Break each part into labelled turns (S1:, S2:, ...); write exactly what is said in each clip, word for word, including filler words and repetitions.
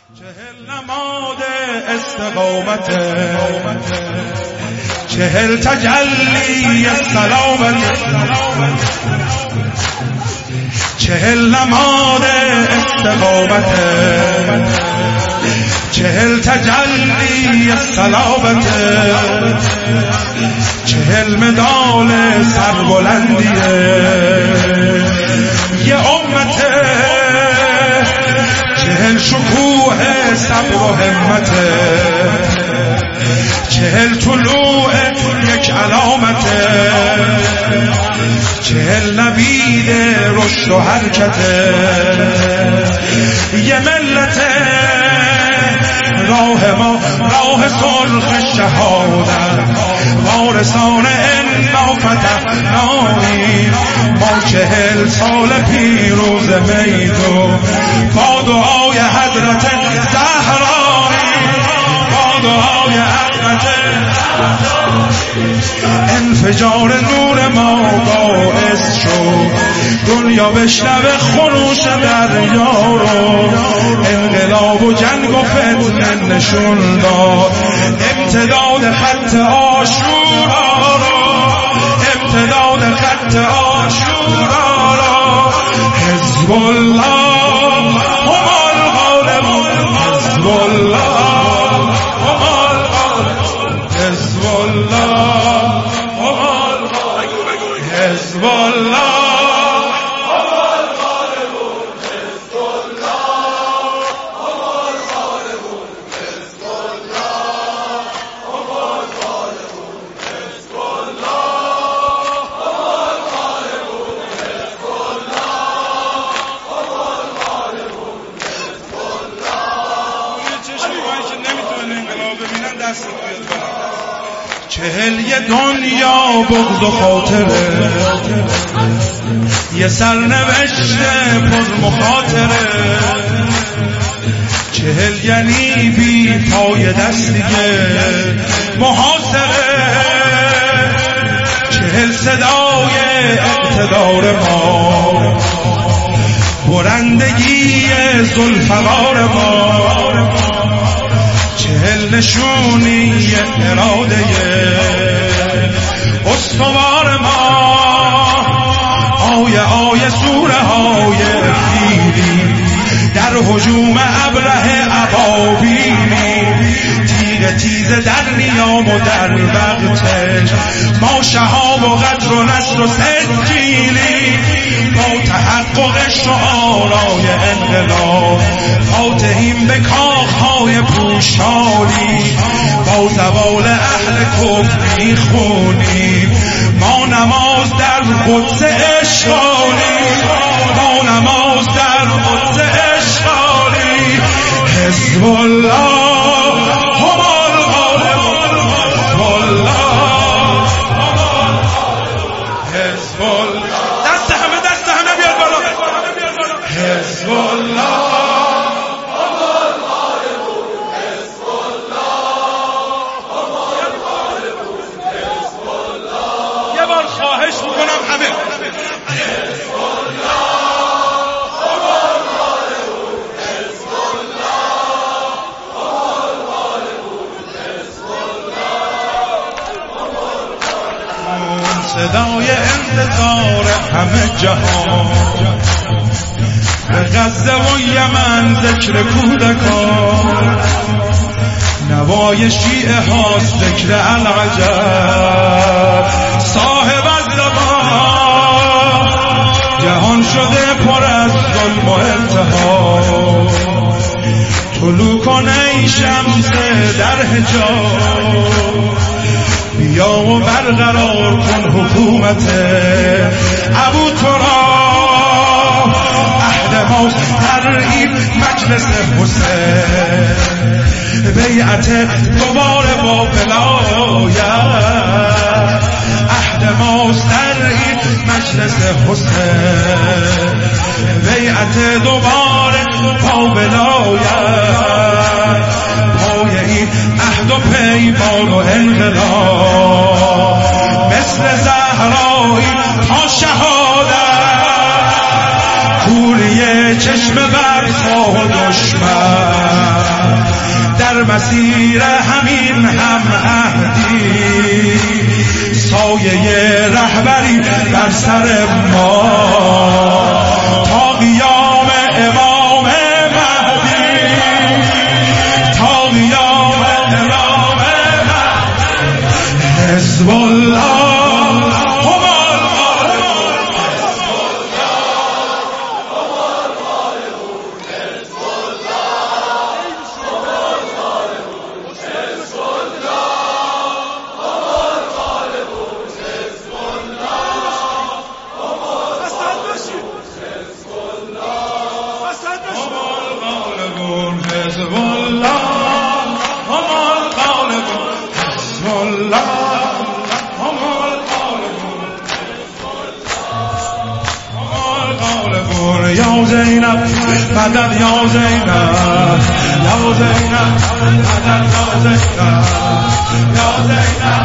S1: چهل نماد استقامت، چهل تجلی سلامت، چهل نماد استقامت، چهل تجلی سلامت، چهل مدال سربلندیه یه امت، چهل شکوه صبر و همت، چهل طلوع یک علامت، چهل نوید رشد و حرکت، یه ملت راه ما راه سرخ شهادت، وارثان انا فتحنایی، ما چهل سال پیروز میدون با دعای حضرت زهرایی، با دعای حضرت انفجار نور ما باعث شد دنیا بشنوه خروش دریا رو، انقلاب و جنگ و فتنه نشون داد امتداد خط عاشورا رو، امتداد خط عاشورا رو. حزب الله هم الغالبون، حزب الله هم الغالبون، حزب الله هم الغالبون، حزب الله چهل یه دنیا بغض و خاطره، یه سرنوشت پر مخاطره، چهل یعنی بی پای دستیه محاصره، چهل صدای اقتدار ما، برندگی ذوالفقار ما، چهل نشونی اراده استوار ما، آیه آیه سوره های فیلی در هجوم ابله ابابیلی، تیغ تیز در نیام و در وقتش ما شهاب و قدر و نصر و سجیلی، با تحقق شعارای انقلاب فاتحیم به کاخهای پوشالی، با زوال اهل کفر میخونیم ما نماز در قدس اشغالی، ما نماز در قدس اشغالی. حزب الله هم الغالبون، حزب الله هم الغالبون، حزب الله. دست همه دست همه بیاد بالا، حزب الله. خواهش میکنم همه حزب الله هم الغالبون، حزب الله هم الغالبون، حزب الله هم الغالبون. صدای انتظار همه جهان به غزه و یمن ذکر کودکان، نوای شیعه هاست ذکر العجب، صاحب الزمان جهان شده پر از ظلم و التهاب، طلوع کن ای شمس در حجاب، بیا و برقرار کن حکومت ابو تراب، عهد ماست ترعیب مجلس حسین، بیعت دوباره با ولایت، عهد ماست ترعیب مجلس حسین، بیعت دوباره با ولایت، پای این عهد و پیمان و انقلاب مثل زهرایی تا شهادت، کوری چشم برسا و دشمن مسیر همین هم عهدی سایه رهبری بر سر ما تا قیام امام مهدی تا قیام امام مهدی حزب الله یا زینب مدد یا زینب یا زینب مدد یا زینب یا زینب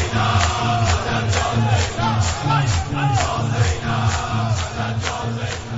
S2: Thank you.